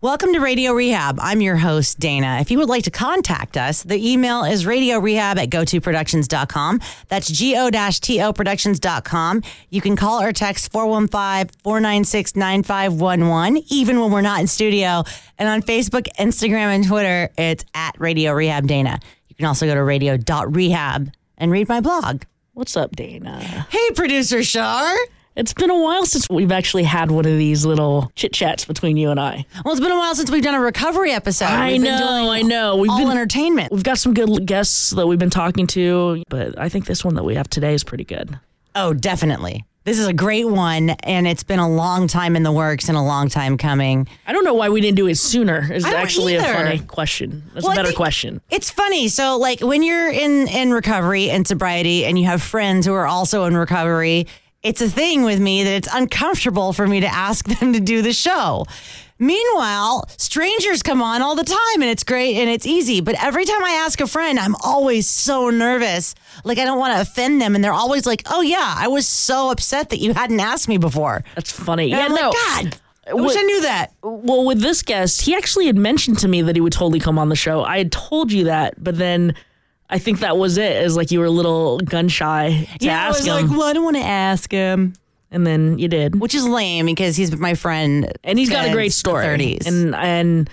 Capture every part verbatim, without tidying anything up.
Welcome to Radio Rehab. I'm your host, Dana. If you would like to contact us, the email is radiorehab at go to productions dot com. That's G O T O productions dot com. You can call or text four one five, four nine six, nine five one one, even when we're not in studio. And on Facebook, Instagram, and Twitter, it's at Radio Rehab Dana. You can also go to radio dot rehab and read my blog. What's up, Dana? Hey, producer Shar. It's been a while since we've actually had one of these little chit-chats between you and I. Well, it's been a while since we've done a recovery episode. I we've know, I know. We've all been, entertainment. We've got some good guests that we've been talking to, but I think this one that we have today is pretty good. Oh, definitely. This is a great one, and it's been a long time in the works and a long time coming. I don't know why we didn't do it sooner. Is I don't actually either. a funny question. That's Well, a I better think question. It's funny. So, like, when you're in, in recovery and sobriety and you have friends who are also in recovery, it's a thing with me that it's uncomfortable for me to ask them to do the show. Meanwhile, strangers come on all the time, and it's great and it's easy. But every time I ask a friend, I'm always so nervous. Like, I don't want to offend them. And they're always like, oh, yeah, I was so upset that you hadn't asked me before. That's funny. And yeah, I'm no. like, God, I wish I knew that. Well, with this guest, he actually had mentioned to me that he would totally come on the show. I had told you that, but then I think that was it. Is like you were a little gun shy to yeah, ask I was him. like, well, I don't want to ask him. And then you did. Which is lame because he's my friend. And he's got a since great the story. thirties. And, and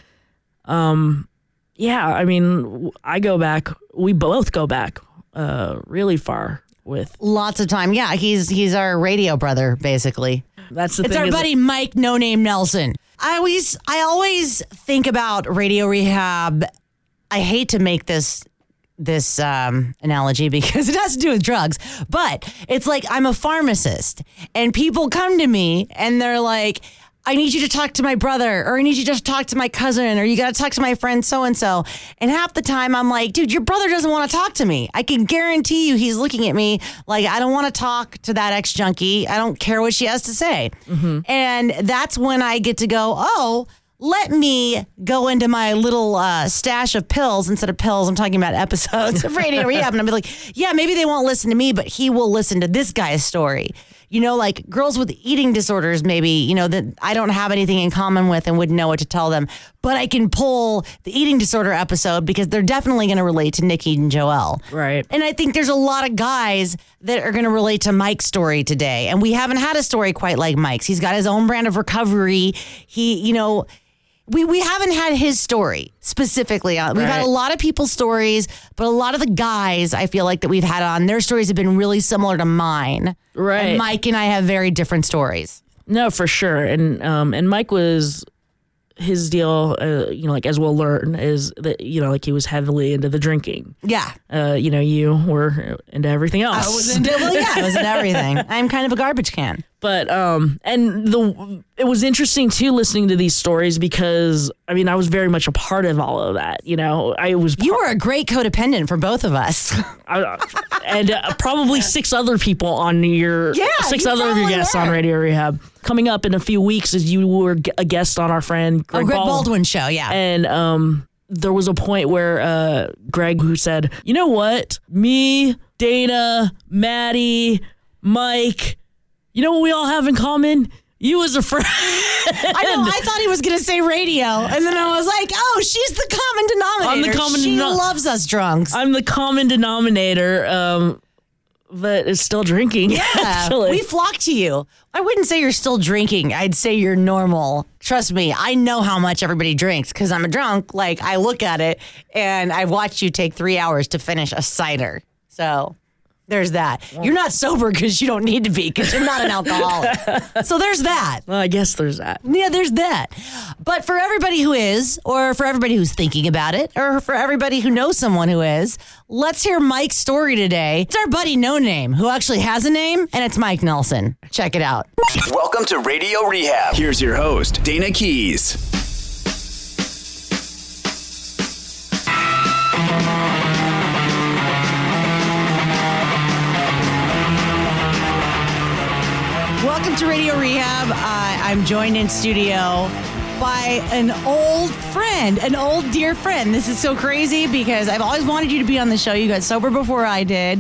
um, yeah, I mean, I go back, we both go back uh, really far with. Lots of time. Yeah, he's he's our radio brother, basically. That's the It's thing. our is- buddy Mike No Name Nelson. I always I always think about Radio Rehab. I hate to make this this um, analogy because it has to do with drugs, but it's like I'm a pharmacist and people come to me and they're like, I need you to talk to my brother, or I need you to talk to my cousin, or you got to talk to my friend so-and-so. And half the time I'm like, dude, your brother doesn't want to talk to me. I can guarantee you he's looking at me like, I don't want to talk to that ex-junkie. I don't care what she has to say. Mm-hmm. And that's when I get to go, oh, let me go into my little uh, stash of pills. Instead of pills, I'm talking about episodes of Radio Rehab. And I'll be like, yeah, maybe they won't listen to me, but he will listen to this guy's story. You know, like girls with eating disorders, maybe, you know, that I don't have anything in common with and wouldn't know what to tell them. But I can pull the eating disorder episode because they're definitely going to relate to Nikki and Joelle. Right. And I think there's a lot of guys that are going to relate to Mike's story today. And we haven't had a story quite like Mike's. He's got his own brand of recovery. He, you know, We we haven't had his story specifically on. We've Right. had a lot of people's stories, but a lot of the guys I feel like that we've had on, their stories have been really similar to mine. Right. And Mike and I have very different stories. No, for sure. And um, and Mike was, his deal, uh, you know, like as we'll learn, is that, you know, like he was heavily into the drinking. Yeah. Uh, you know, you were into everything else. I was into, well, yeah, I was into everything. I'm kind of a garbage can. But um, and the it was interesting too listening to these stories because I mean I was very much a part of all of that. You know, I was You were a great codependent for both of us. I, and uh, probably six other people on your Yeah, six you other of your probably guests were. on Radio Rehab. Coming up in a few weeks as you were a guest on our friend Greg, Oh, Greg Baldwin. Baldwin show, yeah. And um, there was a point where uh, Greg, who said, you know what, me, Dana, Maddie, Mike, you know what we all have in common? You as a friend. I know. I thought he was going to say radio, and then I was like, "Oh, she's the common denominator. I'm the common she denom- loves us drunks." I'm the common denominator, um, but is still drinking. Yeah, actually. we flock to you. I wouldn't say you're still drinking. I'd say you're normal. Trust me, I know how much everybody drinks because I'm a drunk. Like, I look at it, and I've watched you take three hours to finish a cider. So there's that. You're not sober because you don't need to be because you're not an alcoholic. So there's that. Well, I guess there's that. Yeah, there's that. But for everybody who is, or for everybody who's thinking about it, or for everybody who knows someone who is, let's hear Mike's story today. It's our buddy No Name, who actually has a name, and it's Mike Nelson. Check it out. Welcome to Radio Rehab. Here's your host, Dana Keys. Welcome to Radio Rehab. Uh, I'm joined in studio by an old friend, an old dear friend. This is so crazy because I've always wanted you to be on the show. You got sober before I did,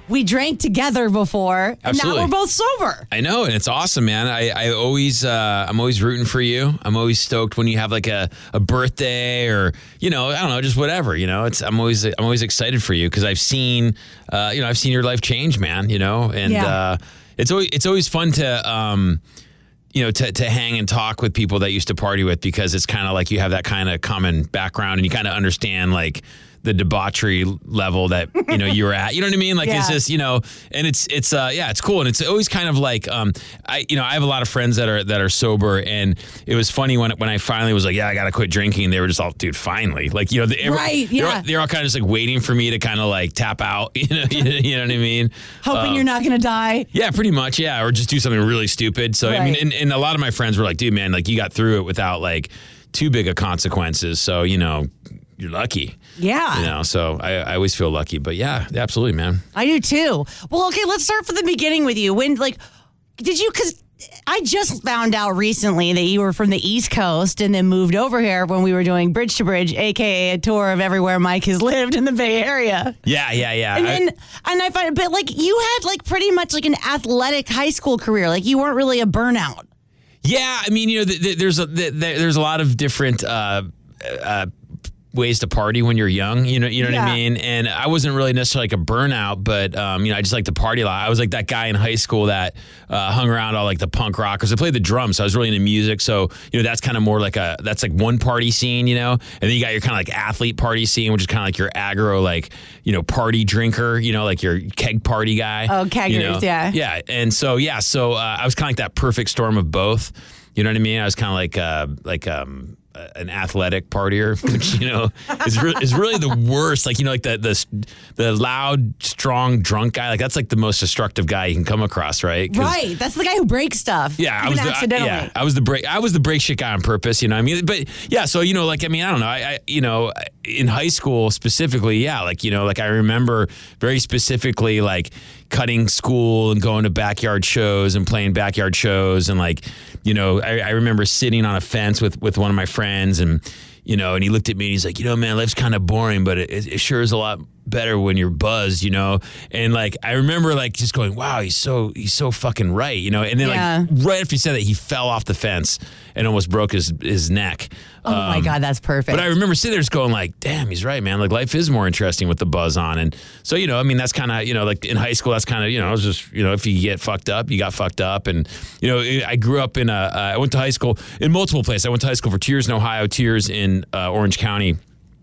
we drank together before, and Absolutely. now we're both sober. I know, and it's awesome, man. I, I always, uh, I'm always rooting for you. I'm always stoked when you have like a, a birthday or, you know, I don't know, just whatever, you know, it's, I'm always, I'm always excited for you because I've seen, uh, you know, I've seen your life change, man, you know, and, Yeah. uh, it's always, it's always fun to, um, you know, to, to hang and talk with people that you used to party with because it's kind of like you have that kind of common background and you kind of understand like the debauchery level that, you know, you were at, you know what I mean? Like, Yeah. it's just, you know, and it's, it's, uh, yeah, it's cool. And it's always kind of like, um, I, you know, I have a lot of friends that are, that are sober and it was funny when, when I finally was like, yeah, I got to quit drinking. They were just all, dude, finally, like, you know, they, Right, they're, yeah. all, they're all kind of just like waiting for me to kind of like tap out, you know, you know what I mean? Hoping Um, you're not going to die. Yeah, pretty much. Yeah. Or just do something really stupid. So, I mean, Right. and, and a lot of my friends were like, dude, man, like you got through it without like too big of consequences. So, you know, you're lucky. Yeah. You know, so I, I always feel lucky. But yeah, absolutely, man. I do too. Well, okay, let's start from the beginning with you. When, like, did you, because I just found out recently that you were from the East Coast and then moved over here when we were doing Bridge to Bridge, A K A a tour of everywhere Mike has lived in the Bay Area. Yeah, yeah, yeah. And I- then, and I find, but like, you had like pretty much like an athletic high school career. Like, you weren't really a burnout. Yeah, I mean, you know, th- th- there's a th- th- there's a lot of different uh, uh, ways to party when you're young. You know, you know what I Yeah. mean. And I wasn't really necessarily like a burnout, but um, you know, I just like to party a lot. I was like that guy in high school that uh, hung around all like the punk rockers. I played the drums, so I was really into music. So you know, that's kind of more like a that's like one party scene, you know. And then you got your kind of like athlete party scene, which is kind of like your aggro, like you know, party drinker, you know, like your keg party guy. Oh, you keggers, know? yeah. Yeah, and so yeah, so uh, I was kind of like that perfect storm of both. You know what I mean? I was kind of like uh, like um, uh, an athletic partier, which you know is re- is really the worst. Like you know, like the the the loud, strong, drunk guy. Like that's like the most destructive guy you can come across, right? 'Cause- Right. That's the guy who breaks stuff. Yeah, I even was the, I, accidentally. yeah, I was the break. I was the break shit guy on purpose. You know, what I mean, but yeah. So you know, like I mean, I don't know. I, I you know, in high school specifically, yeah, like you know, like I remember very specifically like cutting school and going to backyard shows and playing backyard shows and like, you know, I, I remember sitting on a fence with with one of my friends and. You know, and he looked at me and he's like, you know, man, life's kind of boring, but it, it sure is a lot better when you're buzzed, you know? And like, I remember like just going, wow, he's so, he's so fucking right, you know? And then Yeah. like right after he said that, he fell off the fence and almost broke his, his neck. Oh my Um, God, that's perfect. But I remember sitting there just going like, damn, he's right, man. Like life is more interesting with the buzz on. And so, you know, I mean, that's kind of, you know, like in high school, that's kind of, you know, it was just, you know, if you get fucked up, you got fucked up. And, you know, I grew up in a, uh, I went to high school in multiple places. I went to high school for two years in Ohio, two years in uh, Orange County.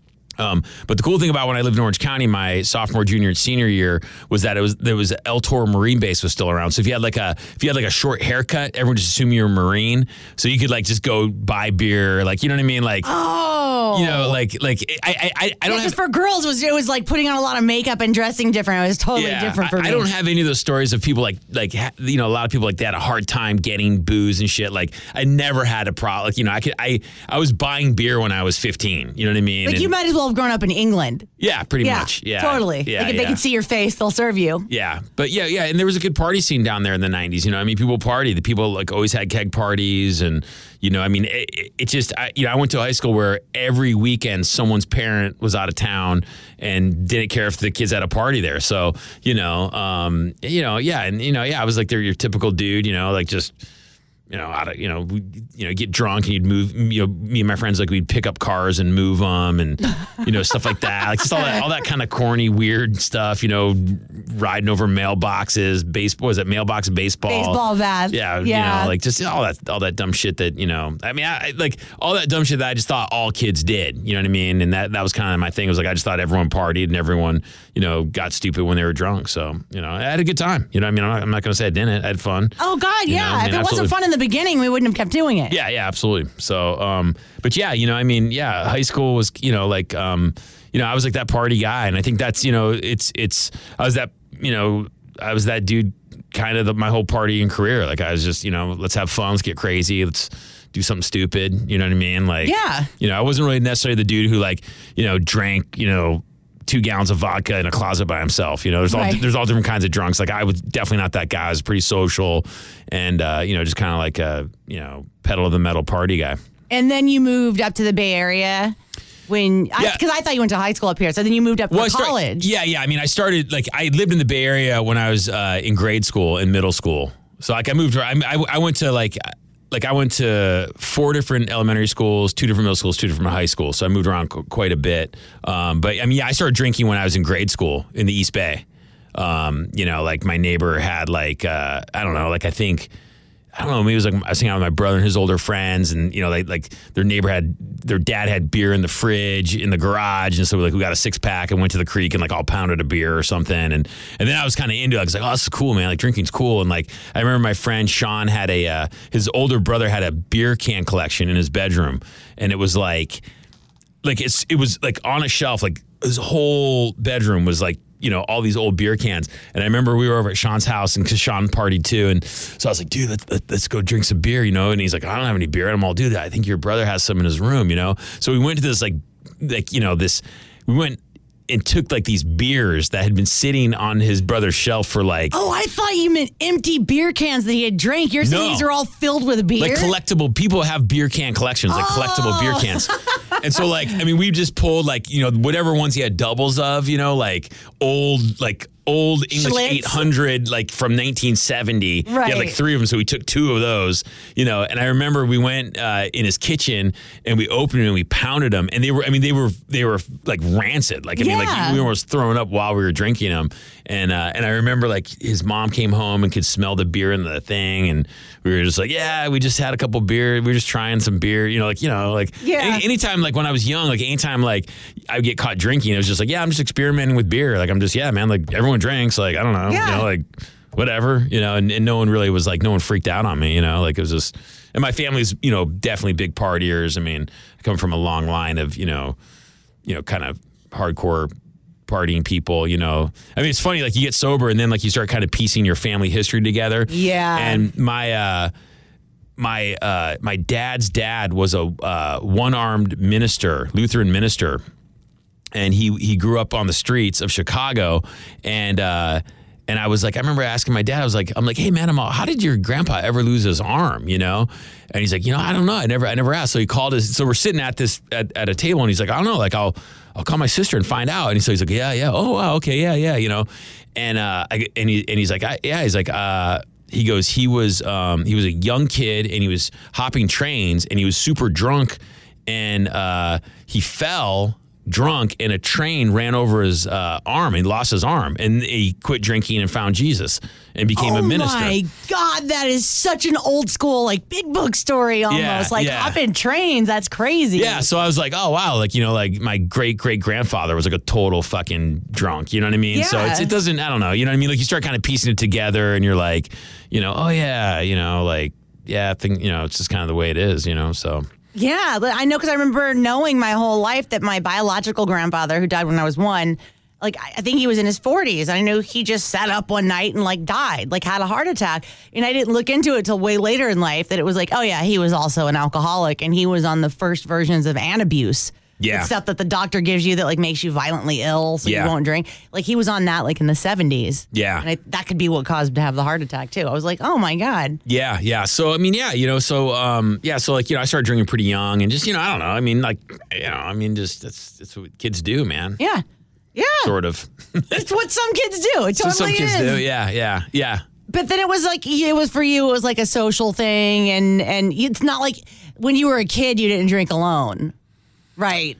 Um, but the cool thing about when I lived in Orange County, my sophomore, junior, and senior year was that it was there was El Toro Marine Base was still around. So if you had like a if you had like a short haircut, everyone just assumed you were a Marine. So you could like just go buy beer, like you know what I mean, like oh. you know, like like I I I, I don't Because have. for girls, it was, it was like putting on a lot of makeup and dressing different. It was totally different for I, me. I don't have any of those stories of people like like ha- you know a lot of people like they had a hard time getting booze and shit. Like I never had a problem. Like you know I could I I was buying beer when I was fifteen. You know what I mean? Like, And- you might as well have grown up in England. yeah, pretty Yeah, much. Yeah, totally. Yeah, like, if yeah. they can see your face, they'll serve you. Yeah, but yeah, yeah, and there was a good party scene down there in the nineties. You know, I mean, people party. The people like always had keg parties, and you know, I mean, it, it- it just, I, you know, I went to a high school where every weekend someone's parent was out of town and didn't care if the kids had a party there. So, you know, um, you know, yeah, and you know, yeah, I was like, they're your typical dude, you know, like just. You know, out of, you know, we, you know, get drunk and you'd move. You know, me and my friends like we'd pick up cars and move them, and you know, stuff like that. Like just all that, all that kind of corny, weird stuff. You know, riding over mailboxes, baseball. Was it mailbox baseball? Baseball bat. Yeah, Yeah. You know, like just all that, all that dumb shit that you know. I mean, I, I- like all that dumb shit that I just thought all kids did. You know what I mean? And that that was kind of my thing. It was like I just thought everyone partied and everyone, you know, got stupid when they were drunk. So you know, I had a good time. You know, what I mean, I'm not, I'm not going to say I didn't. I had fun. Oh, God, You yeah. know, I mean, if it absolutely. wasn't fun in the beginning, we wouldn't have kept doing it. Yeah, yeah, absolutely. So, um, but yeah, you know, I mean, yeah, high school was, you know, like, um, you know, I was like that party guy, and I think that's, you know, it's, it's, I was that, you know, I was that dude, kind of the, my whole partying career. Like, I was just, you know, let's have fun, let's get crazy, let's do something stupid. You know what I mean? Like, Yeah. You know, I wasn't really necessarily the dude who like, you know, drank, you know. two gallons of vodka in a closet by himself. You know, there's all Right. there's all different kinds of drunks. Like I was definitely not that guy. I was pretty social and uh, you know, just kind of like a, you know, pedal of the metal party guy. And then you moved up to the Bay Area. when Yeah. because I, I thought you went to high school up here, so then you moved up Well, I to start- college. yeah, yeah. I mean, I started like I lived in the Bay Area when I was uh, in grade school and middle school. So like I moved. I, I, I went to like like I went to four different elementary schools, two different middle schools, two different high schools. So I moved around qu- quite a bit. Um, but I mean, yeah, I started drinking when I was in grade school in the East Bay. Um, you know, like my neighbor had like uh, I don't know, like I think. I don't know. Maybe it was like I was hanging out with my brother and his older friends, and you know, they like their neighbor had their dad had beer in the fridge in the garage, and so like we got a six pack and went to the creek and like all pounded a beer or something, and and then I was kind of into it. I was like, oh, this is cool, man. Like drinking's cool, and like I remember my friend Sean had a uh, his older brother had a beer can collection in his bedroom, and it was like like it's it was like on a shelf, like his whole bedroom was like. You know, all these old beer cans. And I remember we were over at Sean's house and because Sean partied too. And so I was like, dude, let's, let's go drink some beer, you know? And he's like, I don't have any beer. And I'm all, dude, I think your brother has some in his room, you know? So we went to this like, like, you know, this, we went and took like these beers that had been sitting on his brother's shelf for like. Oh, I thought you meant empty beer cans that he had drank. You're saying No. these are all filled with beer? Like collectible, people have beer can collections, like collectible beer cans. And so like, I mean, we just pulled like, you know, whatever ones he had doubles of, you know, like old, like old English Schlitz. eight hundred, like from nineteen seventy. He Right. had like three of them. So we took two of those, you know, and I remember we went uh, in his kitchen and we opened it and we pounded them. And they were, I mean, they were, they were like rancid. Like, I mean, Yeah. like we were almost throwing up while we were drinking them. And, uh, and I remember like his mom came home and could smell the beer in the thing. And we were just like, yeah, we just had a couple beer. We were just trying some beer, you know, like, you know, like Yeah. any, anytime, like when I was young, like anytime, like I would get caught drinking, it was just like, yeah, I'm just experimenting with beer. Like, I'm just, yeah, man, like everyone drinks. Like, I don't know, Yeah. you know, like whatever, you know, and, and no one really was like, no one freaked out on me, you know, like it was just, and my family's, you know, definitely big partiers. I mean, I come from a long line of, you know, you know, kind of hardcore partying people, you know. I mean, it's funny, like you get sober and then like you start kind of piecing your family history together. Yeah. And my, uh, my, uh, my dad's dad was a, uh, one-armed minister, Lutheran minister. And he, he grew up on the streets of Chicago. And, uh, and I was like, I remember asking my dad, I was like, I'm like, hey man, I'm all, how did your grandpa ever lose his arm? You know? And he's like, you know, I don't know. I never, I never asked. So he called his, so we're sitting at this, at, at a table and he's like, I don't know. Like I'll, I'll call my sister and find out. And so he's like, yeah, yeah. Oh, wow. Okay. Yeah. Yeah. You know? And, uh, I, and he, and he's like, I, yeah, he's like, uh, he goes, he was, um, he was a young kid and he was hopping trains and he was super drunk and, uh, he fell drunk and a train ran over his uh, arm and lost his arm and he quit drinking and found Jesus and became oh a minister. my God, that is such an old school, like big book story almost. Yeah, like yeah. hopping trains. That's crazy. Yeah, so I was like, oh wow, like you know, like my great great grandfather was like a total fucking drunk. You know what I mean? So Yeah. it's, it doesn't. I don't know. You know what I mean? Like you start kind of piecing it together, and you're like, you know, oh yeah, you know, like yeah, I think you know, it's just kind of the way it is. You know, so. Yeah, but I know because I remember knowing my whole life that my biological grandfather, who died when I was one, like I I think he was in his forties. I knew he just sat up one night and like died, like had a heart attack. And I didn't look into it till way later in life that it was like, oh yeah, he was also an alcoholic and he was on the first versions of Antabuse. Yeah. The stuff that the doctor gives you that like makes you violently ill so Yeah. you won't drink. Like he was on that like in the seventies. Yeah. And I, that could be what caused him to have the heart attack too. I was like, oh my God. Yeah, yeah. So I mean, yeah, you know, so um, yeah, so like you know, I started drinking pretty young, and just you know, I don't know. I mean, like you know, I mean, just that's that's what kids do, man. Yeah. Yeah. Sort of. It's what some kids do. It So totally some kids is. do. Yeah, yeah, yeah. But then it was like it was for you. It was like a social thing, and and it's not like when you were a kid you didn't drink alone, right?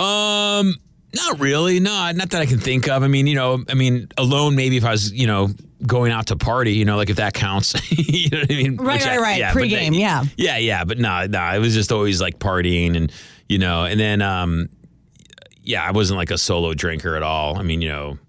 Um, not really. No, not that I can think of. I mean, you know, I mean, alone maybe if I was, you know, going out to party, you know, like if that counts. You know what I mean? Right, Which I- right, right. yeah, but Pre-game, that- yeah. Yeah, yeah. But no, no, it was just always like partying and, you know, and then, um, yeah, I wasn't like a solo drinker at all. I mean, you know,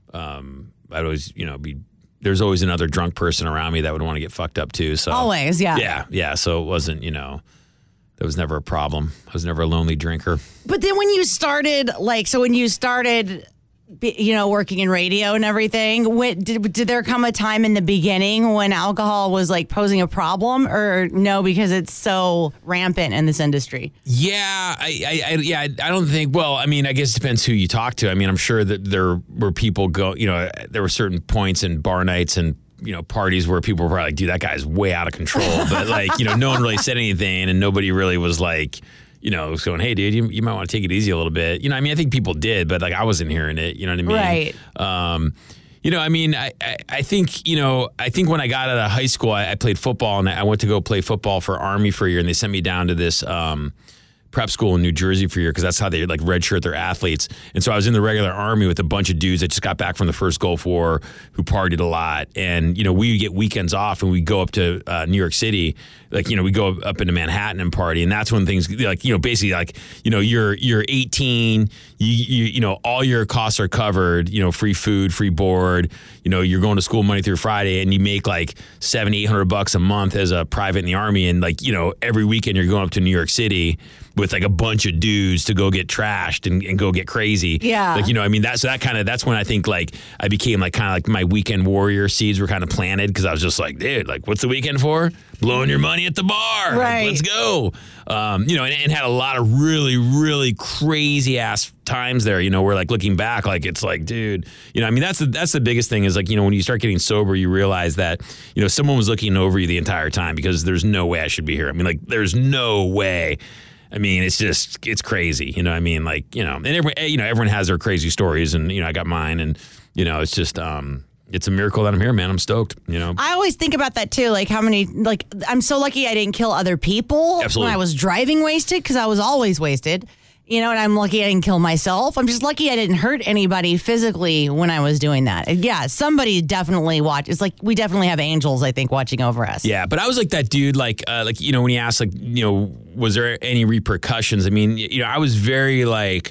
um, I'd always, you know, be, there's always another drunk person around me that would want to get fucked up too. So Always, yeah. yeah, yeah. So it wasn't, you know, that was never a problem. I was never a lonely drinker. But then when you started, like, so when you started, be- you know, working in radio and everything, when, did did there come a time in the beginning when alcohol was like posing a problem, or no, because it's so rampant in this industry? Yeah, I, I, I, yeah, I don't think. Well, I mean, I guess it depends who you talk to. I mean, I'm sure that there were people go. You know, there were certain points in bar nights and you know parties where people were probably like, "Dude, that guy's way out of control." But like, you know, no one really said anything, and nobody really was like, you know, was going, hey, dude, you, you might want to take it easy a little bit. You know, I mean, I think people did, but like I wasn't hearing it. You know what I mean? Right. Um, you know, I mean, I, I, I think, you know, I think when I got out of high school, I, I played football and I went to go play football for Army for a year, and they sent me down to this um, prep school in New Jersey for a year because that's how they like redshirt their athletes. And so I was in the regular Army with a bunch of dudes that just got back from the first Gulf War who partied a lot. And, you know, we would get weekends off and we'd go up to uh, New York City. Like, you know, we go up into Manhattan and party. And that's when things like, you know, basically like, you know, you're you're eighteen, you, you, you know, all your costs are covered, you know, free food, free board, you know, you're going to school Monday through Friday and you make like seven, eight hundred bucks a month as a private in the Army. And like, you know, every weekend you're going up to New York City with like a bunch of dudes to go get trashed and, and go get crazy. Yeah. Like, you know, I mean, that's so that kind of, that's when I think like I became like kind of like my weekend warrior seeds were kind of planted because I was just like, dude, like, what's the weekend for? Blowing your money at the bar. Right. Like, let's go. Um, you know, and, and had a lot of really, really crazy ass times there, you know, where like looking back, like it's like, dude, you know, I mean, that's the, that's the biggest thing is like, you know, when you start getting sober, you realize that, you know, someone was looking over you the entire time because there's no way I should be here. I mean, like, there's no way. I mean, it's just, it's crazy. You know what I mean? Like, you know, and everyone, you know, everyone has their crazy stories and, you know, I got mine and, you know, it's just, um, it's a miracle that I'm here, man. I'm stoked, you know. I always think about that too. Like how many, like I'm so lucky I didn't kill other people Absolutely. when I was driving wasted because I was always wasted. You know, and I'm lucky I didn't kill myself. I'm just lucky I didn't hurt anybody physically when I was doing that. And yeah, somebody definitely watch. It's like we definitely have angels, I think, watching over us. Yeah, but I was like that dude, like, uh, like you know, when he asked, like, you know, was there any repercussions? I mean, you know, I was very like,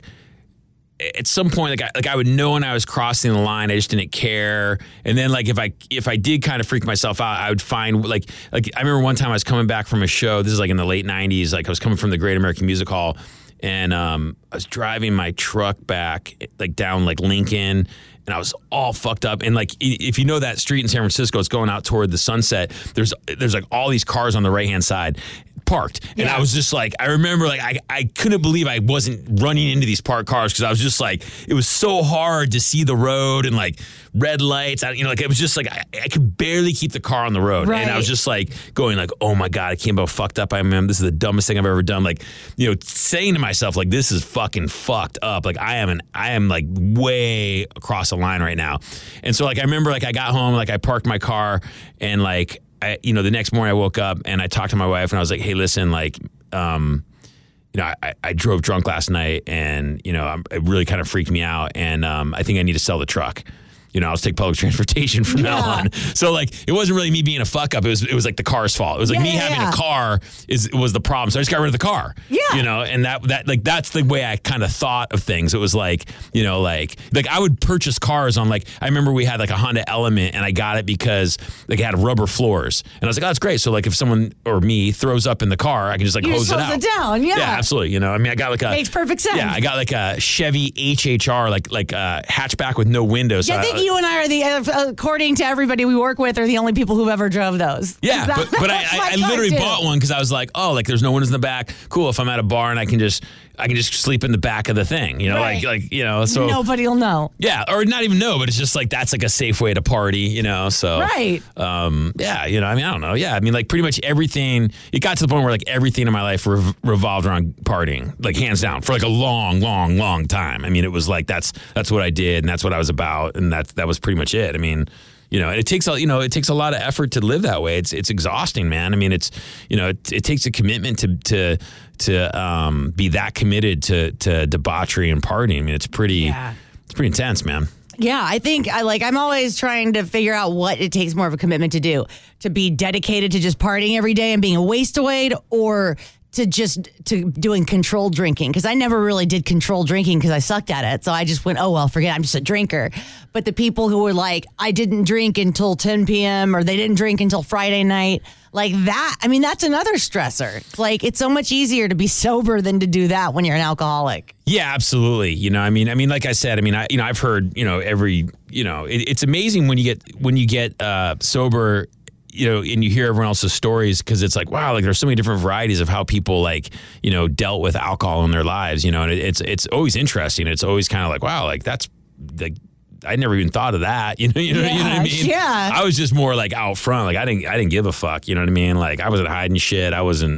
at some point, like, I, like I would know when I was crossing the line, I just didn't care. And then, like, if I if I did kind of freak myself out, I would find like like I remember one time I was coming back from a show. This is like in the late nineties. Like I was coming from the Great American Music Hall. And um, I was driving my truck back, like down like Lincoln, and I was all fucked up. And like, if you know that street in San Francisco, it's going out toward the Sunset. There's there's like all these cars on the right hand side parked, and Yeah. I was just like, I remember like I I couldn't believe I wasn't running into these parked cars because I was just like, it was so hard to see the road and like red lights. I, you know, like it was just like I, I could barely keep the car on the road, and I was Right. just like going like, oh my god, I can't believe how fucked up I am. This is the dumbest thing I've ever done. Like, you know, saying to myself like, this is fucking fucked up. Like I am an I am like way across the line right now. And so like I remember like I got home, like I parked my car, and like I, you know, the next morning I woke up and I talked to my wife and I was like, hey, listen, like, um, you know, I, I drove drunk last night and, you know, I'm, it really kind of freaked me out. And um, I think I need to sell the truck. You know, I'll just take public transportation from now Yeah. on. So like, it wasn't really me being a fuck up. It was it was like the car's fault. It was like Yeah, me yeah, having yeah. a car is was the problem. So I just got rid of the car. Yeah. You know, and that that like that's the way I kind of thought of things. It was like, you know, like like I would purchase cars on like I remember we had like a Honda Element and I got it because like it had rubber floors. And I was like, oh, that's great. So like if someone or me throws up in the car, I can just like You hose just it hose out. it down, yeah. Yeah, absolutely. You know, I mean I got like a Makes perfect sense. Yeah, I got like a Chevy H H R, like like a hatchback with no windows. Yeah, I So think you and I are the, uh, according to everybody we work with, are the only people who've ever drove those. Yeah, That- but, but I, that's my I, I car, literally too. bought one because I was like, oh, like there's no windows in the back. Cool. If I'm at a bar and I can just I can just sleep in the back of the thing, you know, Right. like like you know, so Nobody will know. yeah, or not even know, but it's just like that's like a safe way to party, you know. So Right. um, yeah, you know, I mean, I don't know, yeah, I mean, like pretty much everything. It got to the point where like everything in my life rev- revolved around partying, like hands down, for like a long, long, long time. I mean, it was like that's that's what I did, and that's what I was about, and that's that was pretty much it. I mean. You know, it takes a you know it takes a lot of effort to live that way. It's it's exhausting, man. I mean, it's you know it, it takes a commitment to to to um, be that committed to to debauchery and partying. I mean, it's pretty Yeah. it's pretty intense, man. Yeah, I think I like I'm always trying to figure out what it takes more of a commitment to do. To be dedicated to just partying every day and being a waste-away, or to just to doing controlled drinking, because I never really did controlled drinking because I sucked at it. So I just went, oh well, forget it, I'm just a drinker. But the people who were like, I didn't drink until ten p.m. or they didn't drink until Friday night, like that, I mean, that's another stressor. It's like it's so much easier to be sober than to do that when you're an alcoholic. Yeah, absolutely. You know, I mean, I mean, like I said, I mean, I you know, I've heard you know every you know, it, it's amazing when you get when you get uh, sober. You know, and you hear everyone else's stories because it's like, wow, like there's so many different varieties of how people like, you know, dealt with alcohol in their lives, you know, and it, it's it's always interesting. It's always kind of like, wow, like that's like I never even thought of that, you know, you know, you know what I mean? Yeah. I was just more like out front, like I didn't I didn't give a fuck, you know what I mean? Like I wasn't hiding shit. I wasn't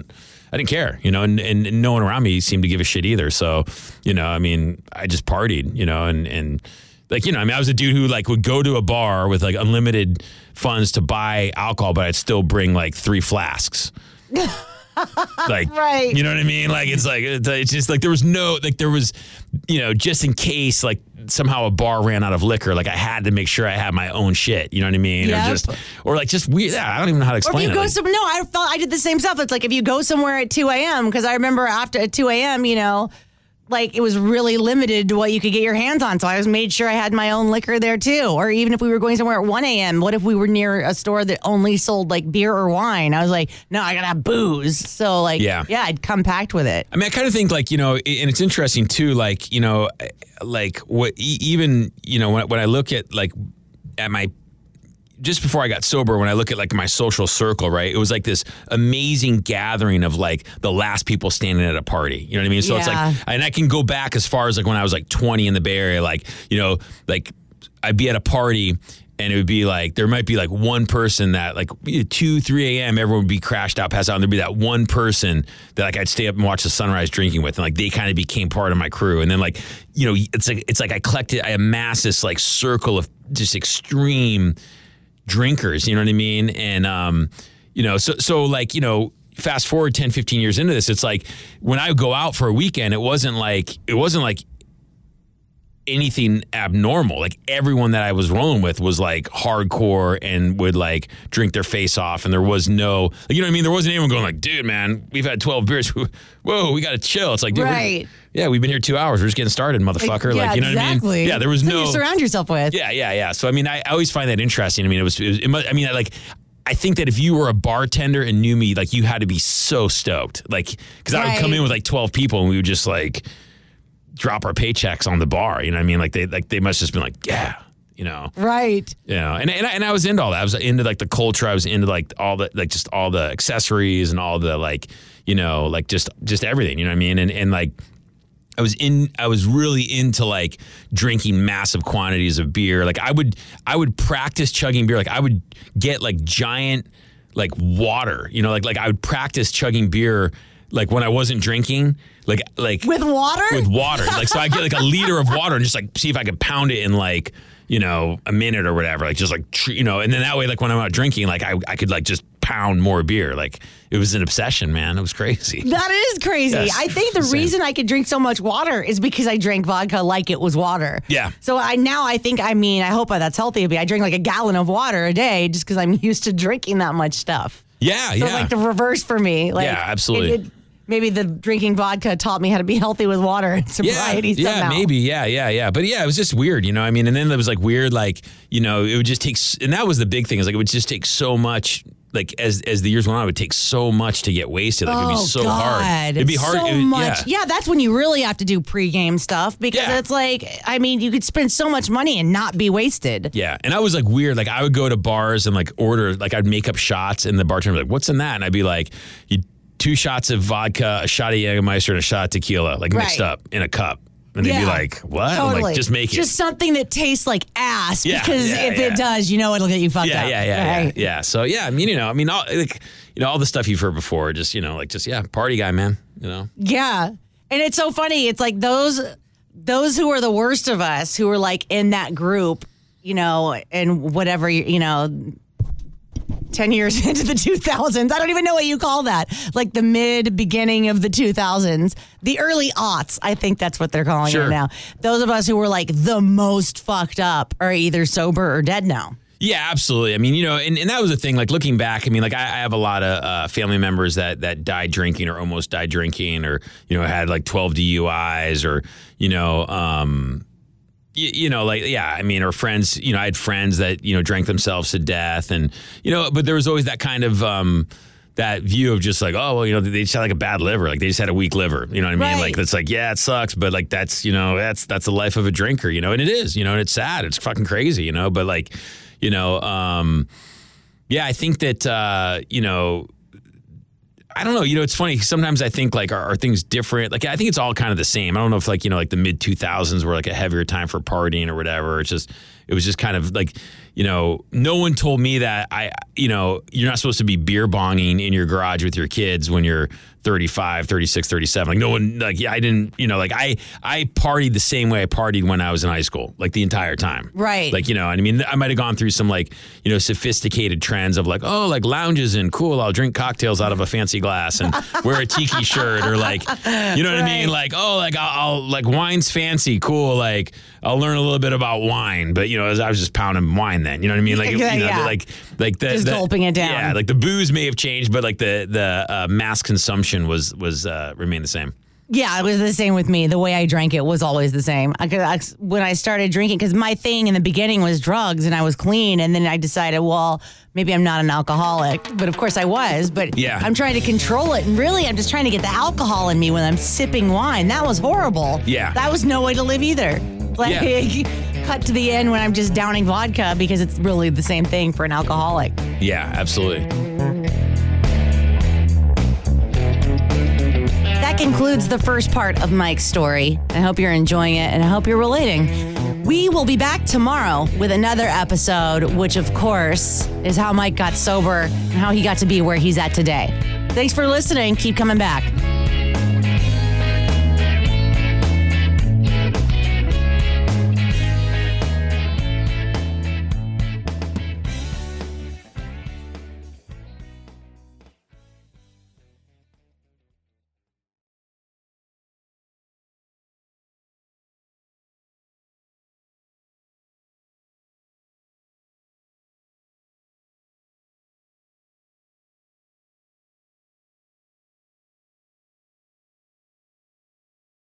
I didn't care, you know, and, and no one around me seemed to give a shit either. So, you know, I mean, I just partied, you know, and, and like, you know, I mean, I was a dude who like would go to a bar with like unlimited funds to buy alcohol, but I'd still bring like three flasks. Like, right. You know what I mean? Like, it's like, it's, it's just like, there was no, like, there was, you know, just in case, like, somehow a bar ran out of liquor, like, I had to make sure I had my own shit. You know what I mean? Yep. Or just, or like, just weird. Yeah, I don't even know how to explain or if you it. go Like, some, no, I felt I did the same stuff. It's like if you go somewhere at two a.m., because I remember after at two a.m., you know, like it was really limited to what you could get your hands on. So I was made sure I had my own liquor there too. Or even if we were going somewhere at one a.m., what if we were near a store that only sold like beer or wine? I was like, no, I gotta have booze. So like, Yeah. yeah, I'd come packed with it. I mean, I kind of think like, you know, and it's interesting too, like, you know, like what e- even, you know, when, when I look at like at my, just before I got sober, when I look at like my social circle, right, it was like this amazing gathering of like the last people standing at a party. You know what I mean? So it's Yeah. like, and I can go back as far as like when I was like twenty in the Bay Area, like, you know, like I'd be at a party and it would be like, there might be like one person that like two, three a.m., everyone would be crashed out, passed out. And there'd be that one person that like I'd stay up and watch the sunrise drinking with. And like, they kind of became part of my crew. And then like, you know, it's like, it's like I collected, I amassed this like circle of just extreme drinkers, you know what I mean? And, um, you know, so, so like, you know, fast forward ten, fifteen years into this, it's like when I go out for a weekend, it wasn't like, it wasn't like anything abnormal. Like everyone that I was rolling with was like hardcore and would like drink their face off. And there was no, like, you know what I mean? There wasn't anyone going like, dude, man, we've had twelve beers. Whoa, we got to chill. It's like, dude, Right. yeah, we've been here two hours. We're just getting started, motherfucker. Yeah, like, you know exactly. what I mean? Yeah, there was That's no. what you surround yourself with. Yeah, yeah, yeah. So I mean, I, I always find that interesting. I mean, it was, it was it must, I mean, like, I think that if you were a bartender and knew me, like, you had to be so stoked, like, because I would come Right. in with like twelve people and we would just like drop our paychecks on the bar. You know what I mean? Like they, like they must have just been like, yeah, you know, Right. you know. And and I, and I was into all that. I was into like the culture. I was into like all the like just all the accessories and all the like, you know, like just just everything. You know what I mean? And and like. I was in. I was really into like drinking massive quantities of beer. Like I would, I would practice chugging beer. Like I would get like giant, like water. You know, like like I would practice chugging beer. Like when I wasn't drinking, like like With water? with water. Like so, I get like a liter of water and just like see if I could pound it in like you know a minute or whatever. Like just like tr- you know, and then that way, like when I'm out drinking, like I I could like just pound more beer. Like it was an obsession, man. It was crazy. That is crazy. Yes. I think the Insane. reason I could drink so much water is because I drank vodka like it was water. Yeah. So I now I think, I mean, I hope that's healthy. But I drink like a gallon of water a day just because I'm used to drinking that much stuff. Yeah, So yeah. it's like the reverse for me. Like, Yeah, absolutely. it- it- maybe the drinking vodka taught me how to be healthy with water and sobriety yeah, somehow. maybe, yeah, yeah, yeah. But yeah, it was just weird, you know. I mean, and then there was like weird, like you know, it would just take, s- and that was the big thing is like it would just take so much. Like as as the years went on, it would take so much to get wasted. Like it'd be Oh, so God. hard. It'd be hard. So it would- much. Yeah. Yeah, that's when you really have to do pregame stuff because Yeah. it's like, I mean, you could spend so much money and not be wasted. Yeah, and I was like weird. Like I would go to bars and like order, like I'd make up shots, and the bartender would be like, "What's in that?" And I'd be like, "You two shots of vodka, a shot of Jägermeister, and a shot of tequila, like mixed Right. up in a cup." And they'd be Yeah. like, "What?" I'm Totally. like, "Just make it." Just something that tastes like ass Yeah, because yeah, if yeah. it does, you know it'll get you fucked yeah, up. yeah, yeah, yeah, right? yeah. So yeah, I mean, you know, I mean, all like, you know, all the stuff you've heard before, just you know, like, just yeah, party guy, man. You know. Yeah. And it's so funny. It's like those those who are the worst of us who are like in that group, you know, and whatever, you you know, ten years into the two thousands. I don't even know what you call that. Like the mid beginning of the two thousands, the early aughts. I think that's what they're calling Sure. it now. Those of us who were like the most fucked up are either sober or dead now. Yeah, absolutely. I mean, you know, and, and that was the thing. Like looking back, I mean, like I, I have a lot of uh, family members that that died drinking or almost died drinking, or you know, had like twelve D U Is, or you know, um, you, you know, like yeah. I mean, or friends. You know, I had friends that you know drank themselves to death, and you know, but there was always that kind of. Um, that view of just like, oh, well, you know, they just had like a bad liver. Like they just had a weak liver. You know what I mean? Right. Like that's like, yeah, it sucks, but like that's, you know, that's that's the life of a drinker, you know, and it is, you know, and it's sad. It's fucking crazy, you know, but like, you know, um, yeah, I think that, uh, you know, I don't know, you know, it's funny. Sometimes I think like, are, are things different? Like, I think it's all kind of the same. I don't know if like, you know, like the mid two thousands were like a heavier time for partying or whatever. It's just, it was just kind of like, you know, no one told me that I, you know, you're not supposed to be beer bonging in your garage with your kids when you're thirty-five, thirty-six, thirty-seven. Like no one, like, yeah, I didn't, you know, like I, I partied the same way I partied when I was in high school, like the entire time. Right. Like, you know, I mean, I might've gone through some like, you know, sophisticated trends of like, oh, like lounges and cool, I'll drink cocktails out of a fancy glass and wear a tiki shirt or like, you know what Right. I mean? Like, oh, like I'll, I'll like wine's fancy, cool. Like I'll learn a little bit about wine, but you know, as I was just pounding wine then, you know what I mean? Like, Yeah, you know, yeah. like, like the, Just the- gulping it down. Yeah. Like the booze may have changed, but like the, the uh, mass consumption was, was, uh, remained the same. Yeah, it was the same with me. The way I drank it was always the same. I could, I, when I started drinking, because my thing in the beginning was drugs and I was clean. And then I decided, well, maybe I'm not an alcoholic. But of course I was. But Yeah. I'm trying to control it. And really, I'm just trying to get the alcohol in me when I'm sipping wine. That was horrible. Yeah. That was no way to live either. Like, Yeah. cut to the end when I'm just downing vodka because it's really the same thing for an alcoholic. Yeah, absolutely. That concludes the first part of Mike's story. I hope you're enjoying it and I hope you're relating. We will be back tomorrow with another episode, which of course is how Mike got sober and how he got to be where he's at today. Thanks for listening. Keep coming back.